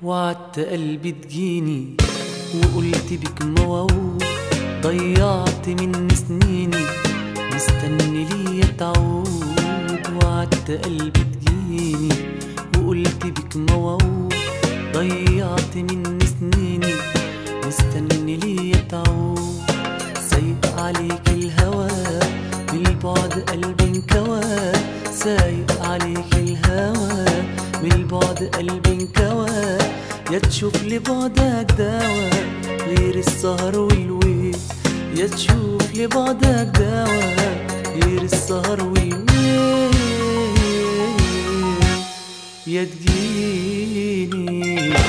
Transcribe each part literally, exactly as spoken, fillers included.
وعدت قلبي تجيني وقلت بك موعود، ضيعت من سنيني مستني ليا تعود. وعدت قلبي تجيني وقلت بك موعود، ضيعت من سنيني مستني ليا تعود. سايق عليك الهوى بالبعد قلبي انكوى، سايق عليك الهوى بالبعد قلبي انكوى. يا تشوف لبعدك دوا غير السهر والويل، يا تشوف لبعدك دوا غير السهر والويل. يا تجيني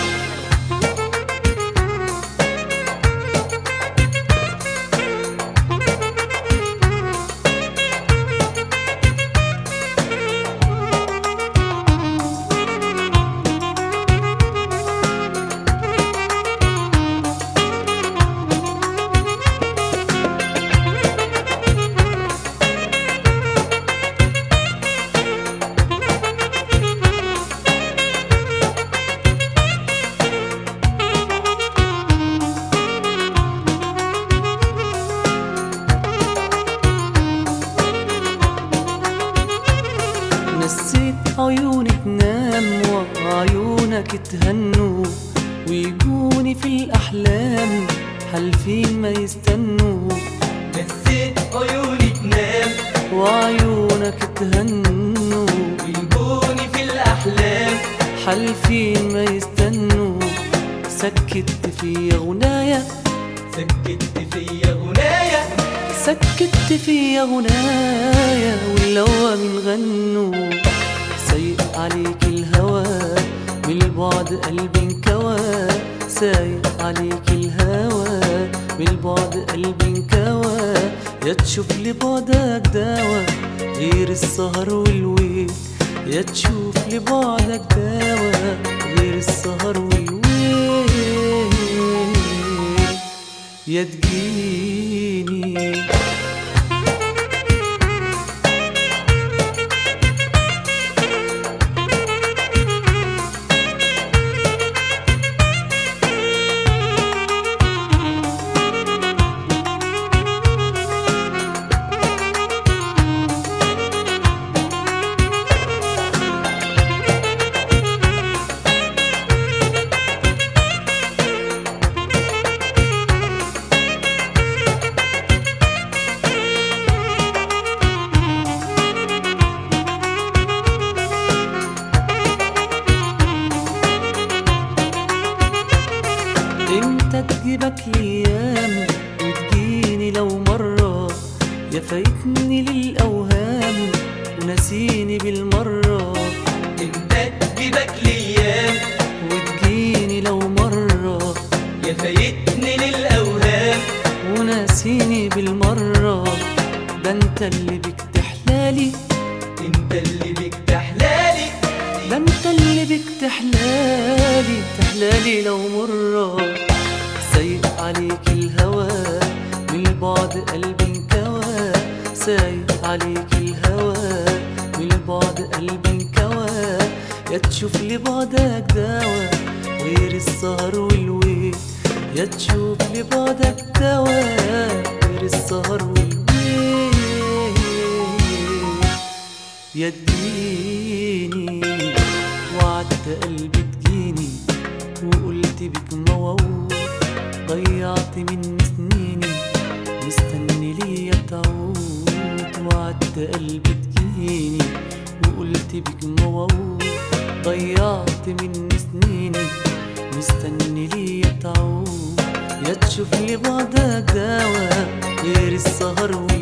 نسيت عيونك تنام وعيونك تهنوا، ويجوني في الأحلام حالفين ما يستنوا. نسيت عيوني تنام وعيونك تهنوا، ويجوني في الأحلام حالفين ما يستنوا. سكت في غنايا سكت فيا غنايا سكت في غنايا واللوى من غنوا. سايق عليك الهوى بالبعد قلبي انكوى، سايق عليك الهوى بالبعد قلبي انكوى. يا تشوف لبعدك دوا غير السهر والويل، يا تشوف لبعدك دوا غير السهر والويل. يا تجيني امتى تجيبك ليام وتجيني لو مرة، يا فايتني للأوهام ونسيني بالمرة. امتى تجيبك ليام وتجيني لو مرة، يا فايتني للأوهام ونسيني بالمرة. ده انت اللي بك تحلالي، انت اللي بك تحلالي، ده انت اللي بك تحلالي تحلالي لو مرة. سايق عليك الهوى بالبعد قلبي انكوى، سايق عليك الهوى بالبعد قلبي انكوى. يا تشوف لبعدك دوا غير السهر والويل، يا تشوف لبعدك دوا غير السهر والويل. يا تجيني وعدت قلبي تجيني وقلت بك موعود، ضيعت من سنيني مستني ليا تعود. وعدت قلبي تجيني وقلت بك موعود، ضيعت من سنيني مستني ليا تعود. يا تشوف لبعدك دوا غير السهر